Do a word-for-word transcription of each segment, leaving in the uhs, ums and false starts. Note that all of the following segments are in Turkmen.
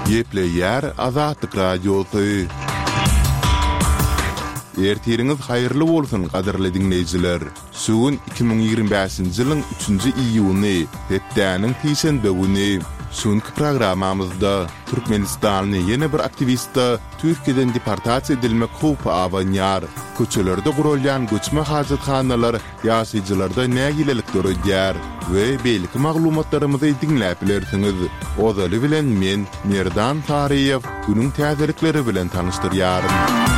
Yeple yer Azatlyk radiosu. Ertiriniz hayırlı bolsun qadarly dinleyijiler. Sugun iki bin ýygrimi beşinji ýylyň üçünji iýuny, hepdäniň tiýşenbe güni. Şunky programamyzda Türkmenistanyň ýene bir aktivisti Türkiýeden deportasiýa edilmek howpy awanýar. Köçelerde gurulýan göçme hajatxanalar ýaşaýjylarda nägilelik görýär we beýleki maglumatlarymyzy dinläp bilersiňiz. Ozaly bilen men Merdan Tariýew günüň täzelikleri bilen tanışdyrýarym.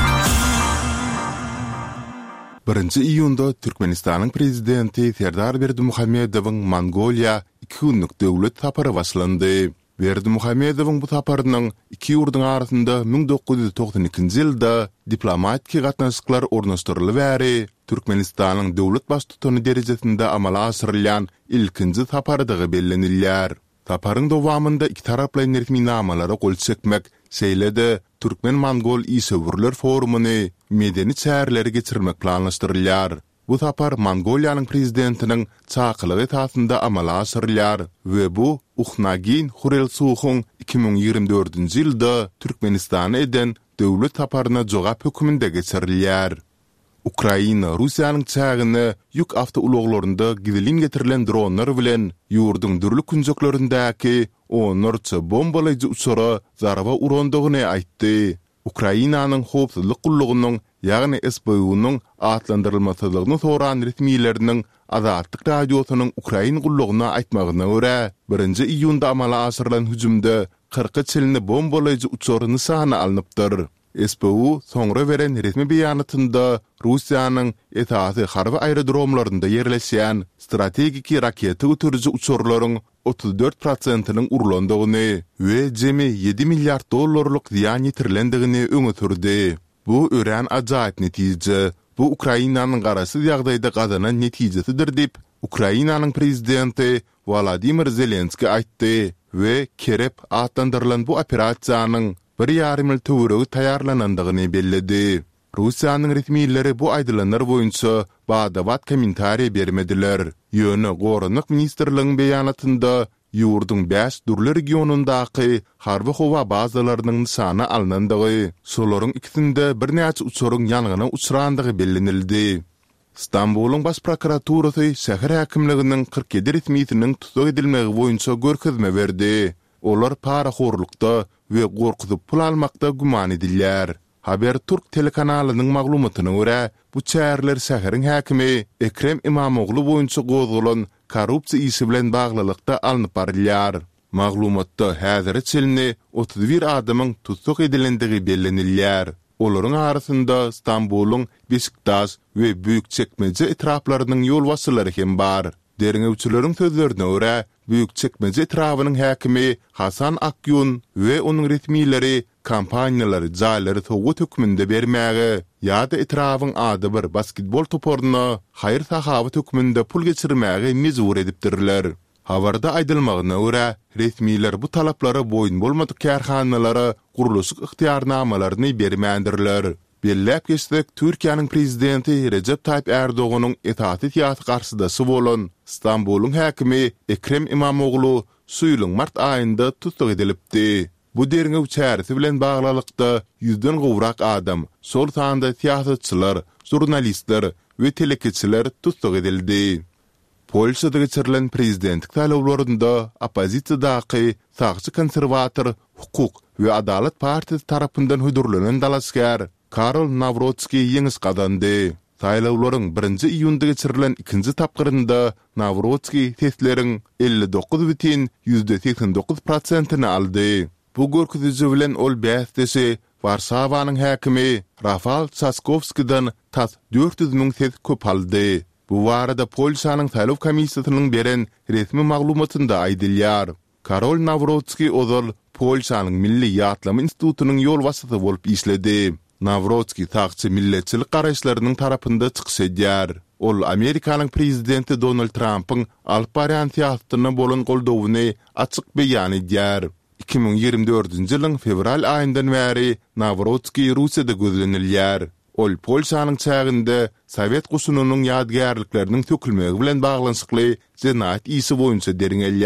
Birinci iýunda Türkmenistanyň prezidenti Serdar Berdimuhammedowyň Mongoliýa iki günlük döwlet tapary başlandy. Berdimuhammedowyň bu taparynyň iki ýurduň arasynda bin dokuz ýüz togsan ikinji ýylda diplomatik gatnaşyklar ornaşdyrylyp, Türkmenistanyň döwlet baştutuny derejesinde amala asyrylýan ilkinji taparydygy bellenilýär. Taparyň dowamında iki taraply nertminamalary gol çekmek seýlede Türkmen-Mongol İsöwürler forumuny medeni çäherleri geçirmek planlaşdyrylýar. Bu tapar Mongoliýanyň prezidentiniň çakylygy tasynda amala asyrylýar we bu Uxnagin Hurelsuxyň iki bin ýygrimi dördünji ýylda Türkmenistana eden döwlet taparyna jogap hökmünde geçirilýär. Ukraina Russiýanyň çägini ýük awtouloglarynda gidilin getirilen dronlar bilen ýurduň dürli künjeklerindäki onlarça bombalaýjy uçara zarba urandygyny aýtdy. Ukrainanyň howpsuzlyk gullugynyň, ýagny S B U-nyň atlandyrylmasylygyny soran resmiýetleriniň Azatlyk radiosynyň Ukraina gullugyna aýtmagyna görä, birinji iýunda amala asyrylan hüjümde kırk çelini bombalaýjy uçary nysany alınıpdyr. S B U soňra beren resmi beýanatynda Russiýanyň etaty harby aerodromlarynda ýerleşýän strategik raketa götürüji uçurlaryň otuz dört prosentynyň urulandygyny we jemi ýedi milliard dollarlyk ziýan ýetirilendigini öňe sürdi. Bu ören ajaýyp netije. Bu Ukrainanyň garasy ýagdaýda gazanan netijesidir dip Ukrainanyň prezidenti Volodymyr Zelenski aýtdy we kerep atlandyrylan bu operasiýanyň bir ýarym ýyl töweregi taýýarlanandygyny belledi. Russiýanyň resmiýetleri bu aýdylanlar boýunça badawat kommentariýa bermediler. Ýöne Gorunlyk ministrligiň beýanatynda ýurduň beş dürli regionundaky harby howa bazalarynyň nysany alınandygy, şolaryň ikisinde bir näçe uçuryň ýanyna uçurandygy bellenildi. İstanbulyň baş prokuraturasy şäher häkimliginiň kırk ýedi resmiýetiniň tutuk edilmegi boýunça görkezme berdi. Olar paraxorlukda we gorkuzyp pul almakda guman edilýär. Haberturk telekanalynyň maglumatyna görä, bu çäherler şäheriň häkimi Ekrem İmamoğlu boýunça gozgulan korrupsiýa isi bilen baglylykda alınıp barylýar. Maglumatda häzir çelini otuz bir adamyň tutuk edilendigi bellenilýär. Olaryň arasynda İstanbulyň Beşiktaş we Büyükçekmece etraplarynyň ýol wasylary hem bar. Derňewçileriň sözlerine görä, Büyükçekmece etrawynyň häkimi Hasan Akyun we onuň resmiýetleri kampaniýalary jaýlary sowgat hökmünde bermäge ýa-da etrawyň ady bir basketbol toparyna haýyr sahabat hökmünde pul geçirmäge mejbur edipdirler. Habarda aýdylmagyna görä, resmiýetler bu talaplary boýun bolmadyk kärhanalara guruluşyk ıhtiýarnamalaryny bermändirler. Bellep geçsek, Türkiýanyň prezidenti Recep Tayyip Erdoğan'ın etaty tiýatry garşydasy bolan İstanbulyň häkimi Ekrem İmamoğlu şu ýylyň mart aýynda tutuk edilipdi. Bu derňew çäresi bilen baglylykda yüzden gowrak adam, sol sanda tiýatrçylar, jurnalistler we telekeçiler tutuk edildi. Polşada geçirilen prezidentlik taýlawlarynda opozisiýadaky sagçy konserwator hukuk we adalet partiyasi tarapyndan hödürlenen dalaskar Karol Nawrotski ýeňis gadandy. Taýlawlaryň birinji iýunda geçirilen ikinji tapgyrynda Nawrotski testleriň elli dokuz bitin yüzde seksen dokuz prosentyny aldy. Bu görkeziji bilen ol bäsdesi Warsawanyň häkimi Rafal Trzaskowskidan tas dört yüz miň test köp aldy. Bu barada Polşanyň taýlaw komissiýasynyň beren resmi maglumatynda aýdylýar. Karol Nawrotski ozal Polşanyň Milli Ýatlama institutynyň ýol wasysy bolup işledi. Nawrotski taqçı milletçilik garaşlarynyň tarapynda çykyş edýär. Ol Amerikanyň prezidenti Donald Trump'yň alyp barýan tiýatyna bolan goldawyny açyk beýan edýär. iki bin ýygrimi dördünji ýylyň fevral aýyndan bäri Nawrotski Russiýada gözlenilýär. Ol Polşanyň çäginde Sowet gusunynyň ýadgarlyklarının tökülmegi bilen baglanyşykly jenayet isi boýunça derňelýär.